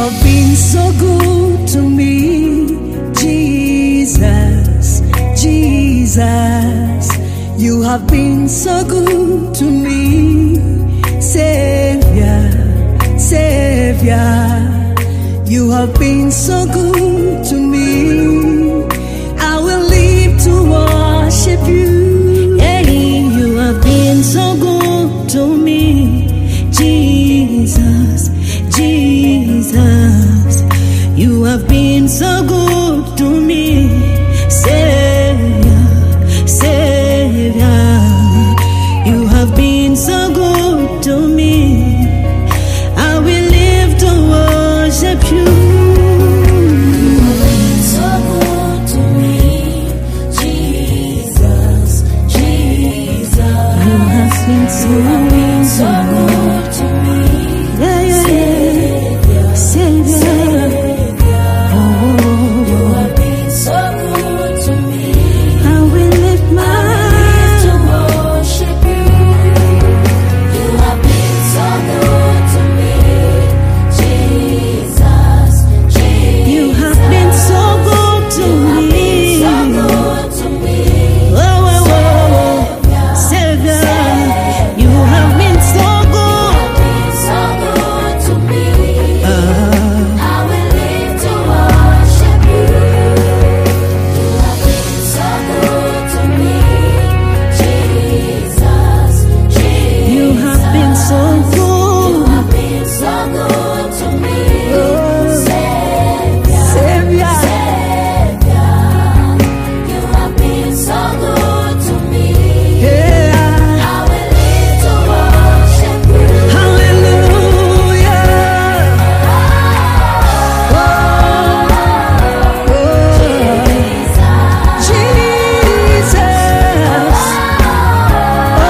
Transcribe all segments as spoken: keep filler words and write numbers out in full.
have been so good to me, Jesus, Jesus. You have been so good to me, Savior, Savior. You have been so good to me. I will live to worship you. Hey, you have been so good to me, Jesus, Jesus. You have been so good to me, Savior, Savior. You have been so good to me. I will live to worship you. You have been so good to me, Jesus, Jesus. You have been so, you have been so good to me, yeah, yeah, Savior, Savior. Savior. You have been so good to me. I will lift my I will live to worship you. You have been so good to me, Jesus, Jesus. You have been so good to You have me. been so good to me, Whoa, whoa, whoa, Savior. You have been so good. so good to me. Ah. I will live to worship you. You have been so good to me, Jesus, Jesus. You have been so good. You have been so good to me, Oh, Savior, Savior. Savior. You have been so good to me. Yeah. I will live to worship you. Hallelujah. Oh, oh, Jesus, Jesus. Oh,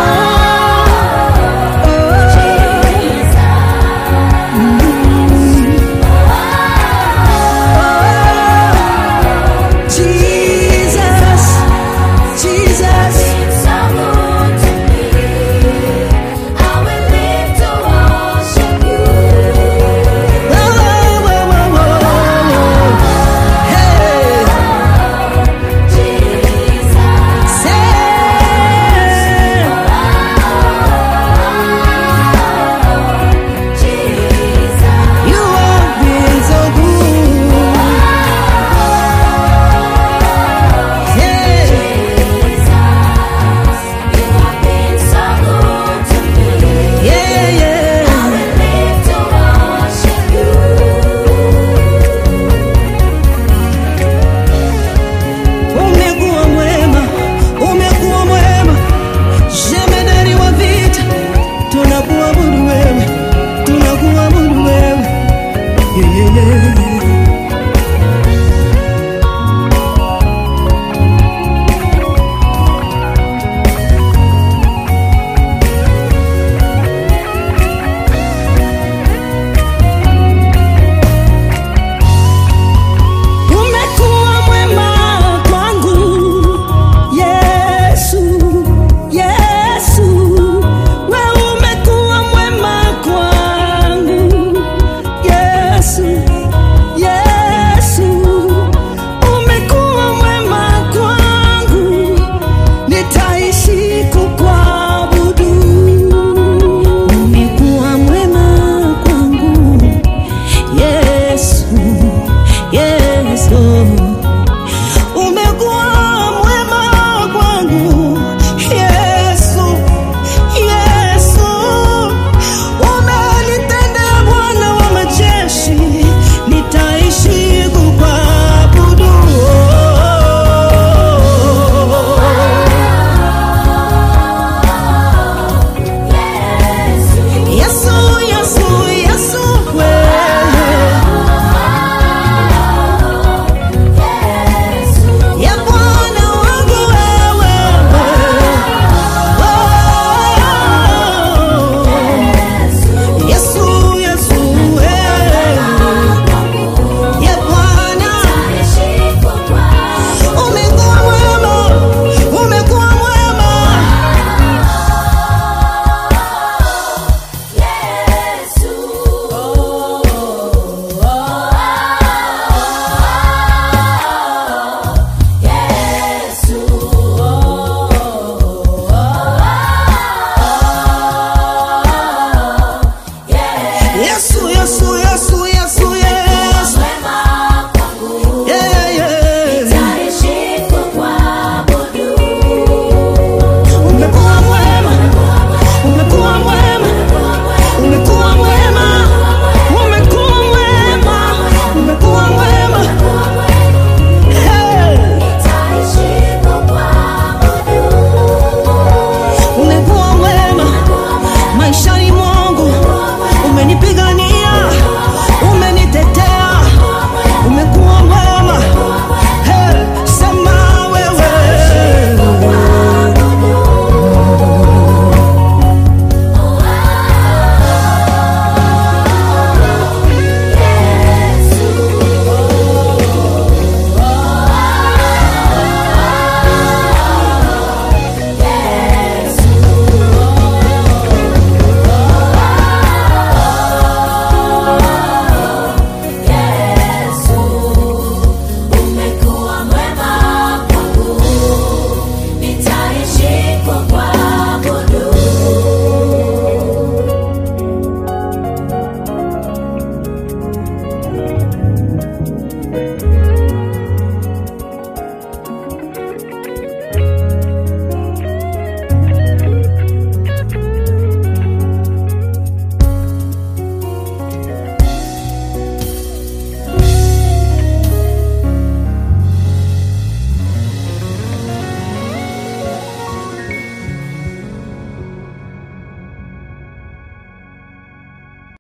Jesus, Jesus. so good to me. I will live to worship you. Whoa, whoa, whoa, whoa, whoa. Hey, Jesus, say, Jesus, you have been so good. Yeah. you have been so good to me. Yeah, yeah. I will live to worship you. Umekuwa mwema, umekuwa mwema, jemedari wa vita, tunakuabudu wewe, tunakuabudu wewe. Yeah, yeah, yeah. Umekuwa mwema kwangu, Yesu, Yesu. Wewe umekuwa mwema kwangu, Yesu, Yesu, Yesu,